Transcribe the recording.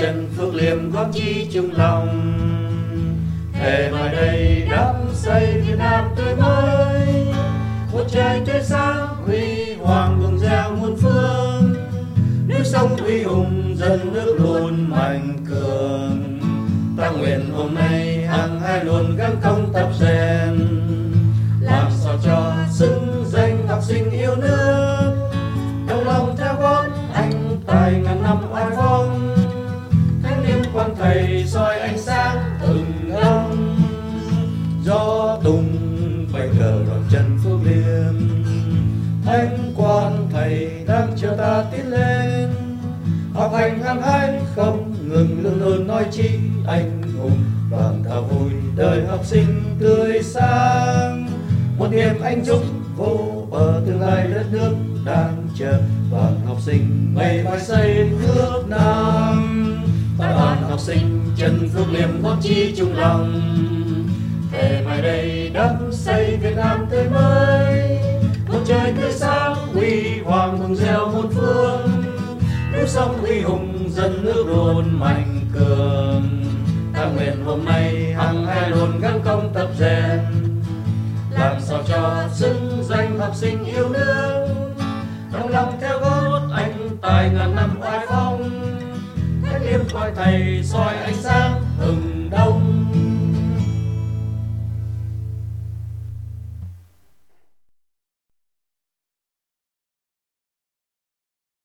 chân phước liêm góp chí chung lòng. Thề mai đây đắp xây Việt Nam tươi mới, một trời tươi sáng huy hoàng vầng reo muôn phương. Núi sông uy hùng dân nước luôn mạnh cường, ta nguyện hôm nay hằng hai luôn gắng công tập rèn, làm sao cho xứng danh học sinh yêu nước, đồng lòng theo gót anh tài ngàn năm oai phong. Thánh liêm quang thầy soi ánh sáng từng năm, gió tung bay cờ đón chân phước liêm. Thánh quang thầy đang chờ ta tiến lên, học hành hăng hái không ngừng luôn luôn nói chi anh hùng, đoàn thảo vui đời học sinh tươi sáng. Một niềm anh dũng vô bờ tương lai đất nước đang chờ, đoàn học sinh ngày mai xây nước Nam. Ta đoàn học sinh chân phước liêm góp chí chung lòng, thề mai đây đắp xây Việt Nam tươi mới, một trời tươi sáng huy hoàng vầng reo muôn phương. Núi sông uy hùng dân nước luôn mạnh cường, ta nguyện hôm nay hằng hai luôn gắng công tập rèn, làm sao cho xứng danh học sinh yêu nước, đồng lòng theo gót anh tài ngàn năm oai phong. Thánh liêm coi thầy soi ánh sáng